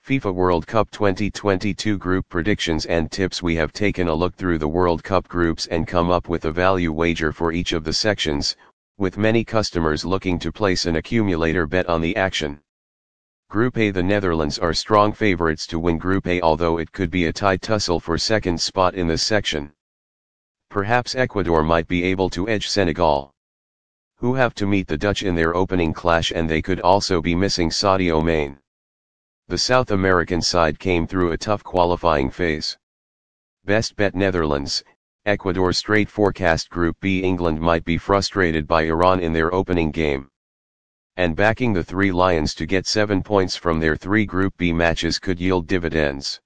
FIFA World Cup 2022 Group Predictions and Tips. We have taken a look through the World Cup groups and come up with a value wager for each of the sections, with many customers looking to place an accumulator bet on the action. Group A. The Netherlands are strong favorites to win Group A, although it could be a tight tussle for second spot in this section. Perhaps Ecuador might be able to edge Senegal, who have to meet the Dutch in their opening clash, and they could also be missing Sadio Mane. The South American side came through a tough qualifying phase. Best bet Netherlands, Ecuador. Straight forecast. Group B. England might be frustrated by Iran in their opening game, and backing the Three Lions to get 7 points from their 3 Group B matches could yield dividends.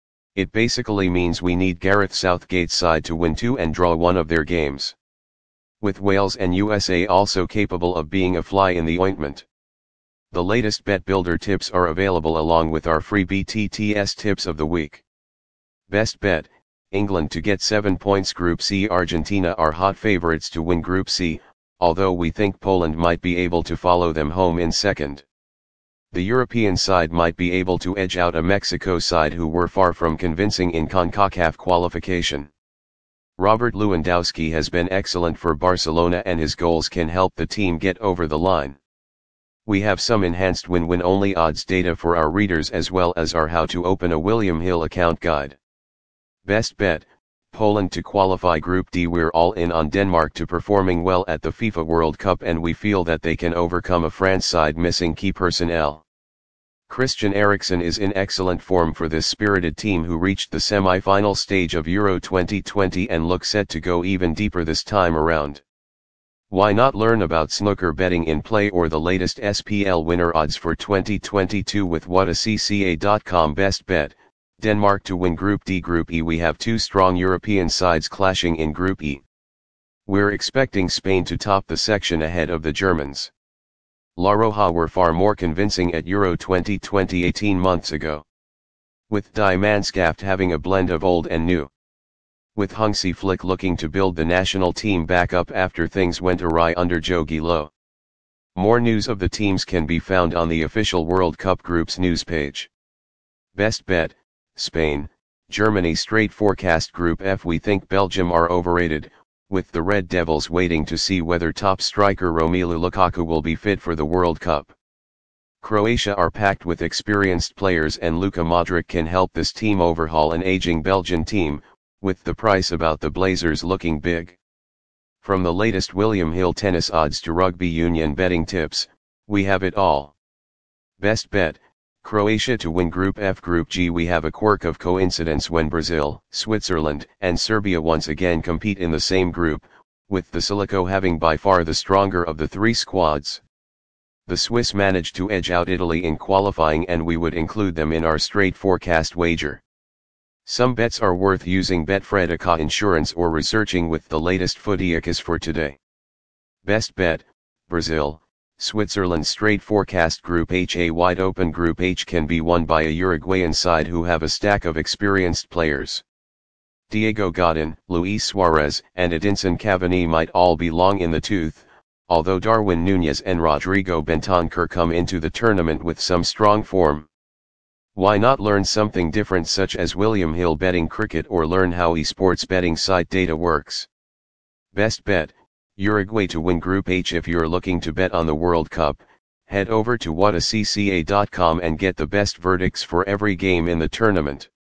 It basically means we need Gareth Southgate's side to win 2 and draw 1 of their games, with Wales and USA also capable of being a fly in the ointment. The latest Bet Builder tips are available along with our free BTTS tips of the week. Best bet, England to get 7 points. Group C. Argentina are hot favorites to win Group C, although we think Poland might be able to follow them home in second. The European side might be able to edge out a Mexico side who were far from convincing in CONCACAF qualification. Robert Lewandowski has been excellent for Barcelona, and his goals can help the team get over the line. We have some enhanced win-win only odds data for our readers, as well as our how to open a William Hill account guide. Best bet, Poland to qualify Group D. We're all in on Denmark to performing well at the FIFA World Cup, and we feel that they can overcome a France side missing key personnel. Christian Eriksen is in excellent form for this spirited team, who reached the semi-final stage of Euro 2020 and look set to go even deeper this time around. Why not learn about snooker betting in play or the latest SPL winner odds for 2022 with whatacca.com. Best bet, Denmark to win Group D. Group E. We have 2 strong European sides clashing in Group E. We're expecting Spain to top the section ahead of the Germans. La Roja were far more convincing at Euro 2020 18 months ago, with Die Mannschaft having a blend of old and new, with Hansi Flick looking to build the national team back up after things went awry under Jogi Löw. More news of the teams can be found on the official World Cup Groups news page. Best bet, Spain, Germany. Straight forecast. Group F. We think Belgium are overrated, with the Red Devils waiting to see whether top striker Romelu Lukaku will be fit for the World Cup. Croatia are packed with experienced players, and Luka Modric can help this team overhaul an aging Belgian team, with the price about the Blazers looking big. From the latest William Hill tennis odds to rugby union betting tips, we have it all. Best bet, Croatia to win Group F. Group G. We have a quirk of coincidence when Brazil, Switzerland, and Serbia once again compete in the same group, with the Silico having by far the stronger of the 3 squads. The Swiss managed to edge out Italy in qualifying, and we would include them in our straight forecast wager. Some bets are worth using Betfred Insurance or researching with the latest Footyicus for today. Best bet, Brazil, Switzerland. Straight forecast. Group H. A wide open Group H can be won by a Uruguayan side who have a stack of experienced players. Diego Godin, Luis Suarez, and Edinson Cavani might all be long in the tooth, although Darwin Núñez and Rodrigo Bentancur come into the tournament with some strong form. Why not learn something different, such as William Hill betting cricket, or learn how esports betting site data works? Best bet, Uruguay to win Group H. If you're looking to bet on the World Cup, head over to whatacca.com and get the best verdicts for every game in the tournament.